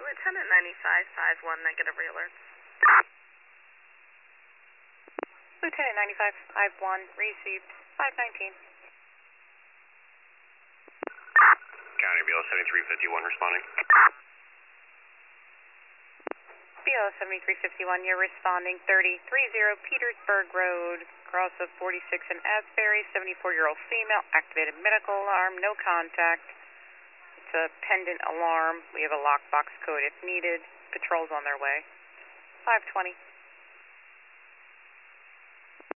Lieutenant 9551, negative realerts. Lieutenant 9551, received 519. County BL 7351 responding. BL 7351, you're responding 3030 Petersburg Road, cross of 46 and Asbury, 74-year-old female, activated medical alarm, no contact. It's a pendant alarm. We have a lockbox code if needed. Patrol's on their way. 520.